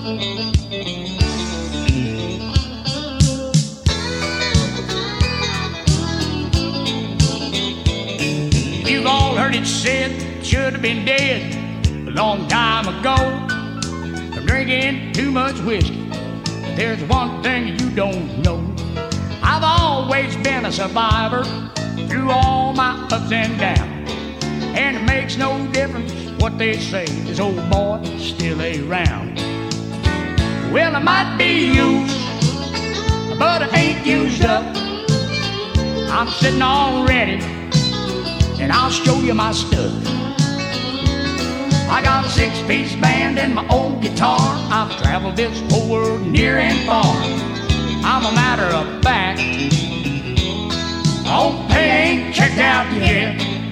You've all heard it said, should have been dead a long time ago from drinking too much whiskey. But there's one thing you don't know. I've always been a survivor through all my ups and downs, and it makes no difference what they say, this old boy still around. Well, I might be used, but I ain't used up. I'm sitting all ready, and I'll show you my stuff. I got a 6-piece band and my old guitar. I've traveled this whole world near and far. I'm a matter of fact, oh, pay ain't checked out yet.